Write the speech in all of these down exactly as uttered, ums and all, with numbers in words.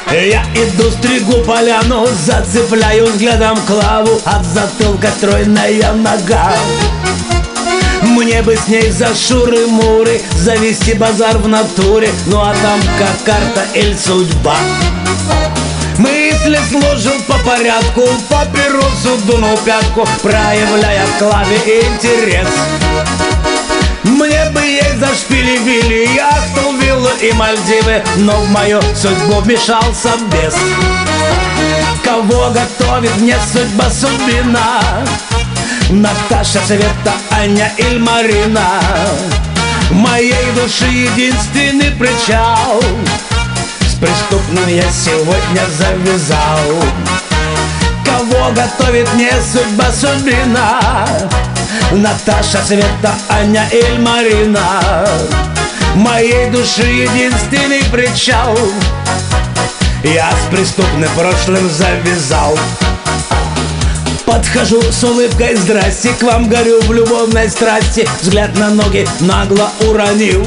Я иду, стригу поляну, зацепляю взглядом клаву, от затылка стройная нога. Мне бы с ней за шуры-муры завести базар в натуре, ну а там как карта или судьба. Мысли сложил по порядку, папиросу дунул пятку, проявляя к клаве интерес. Мне бы ей за шпили-вили, яхту, виллу и Мальдивы, но в мою судьбу вмешался бес. Кого готовит мне судьба, судьбина? Наташа, Света, Аня или Марина? Моей души единственный причал, с преступным я сегодня завязал. Кого готовит мне судьба, судьбина? Наташа, Света, Аня или Марина? Моей души единственный причал, я с преступным прошлым завязал. Подхожу с улыбкой, здрасте, к вам горю в любовной страсти. Взгляд на ноги нагло уронил,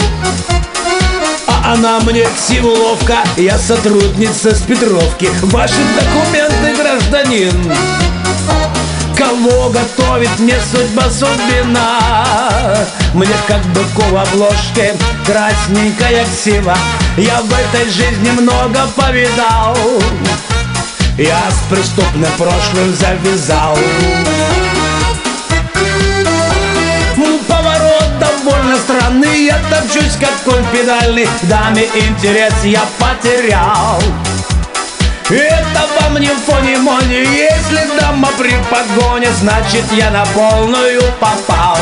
а она мне всего ловко. Я сотрудница с Петровки, ваши документы, гражданин. Кого готовит мне судьба, судьбина? Мне как быку в обложке, красненькая ксива. Я в этой жизни много повидал, я с преступным прошлым завязал. Поворот довольно странный, я топчусь как конь педальный. Даме интерес я потерял. Это вам не фони-мони, если дама при погоне, значит я на полную попал.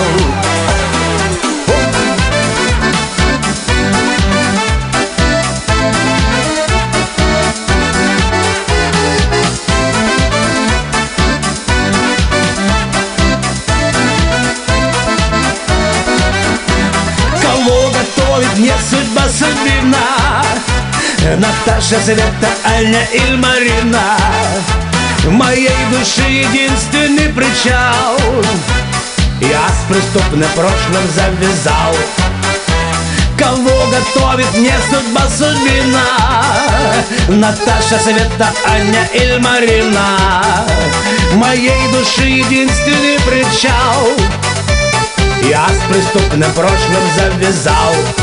Кого готовит мне судьба, судьбина? Наташа, Света, Аня или Марина? Моей души единственный причал, я с преступным прошлым завязал. Кого готовит мне судьба, судьбина? Наташа, Света, Аня или Марина? Моей души единственный причал, я с преступным прошлым завязал.